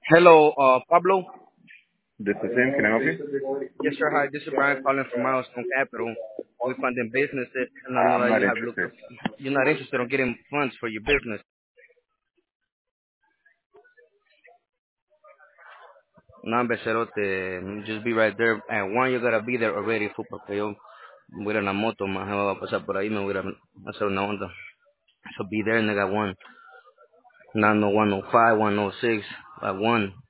Hello, Pablo. This is him. Can I help you? Yes, sir. Hi, this is Brian calling from Milestone Capital. We funding businesses, and I know I'm that not you have looked interested. up. You're not interested in getting funds for your business. No, Becerote, just be right there. And one, you gotta be there already, porque yo voy a ir en la moto, más me va a pasar por ahí, me voy a hacer una onda. So be there, nigga, one. Not no 105, 106, like one.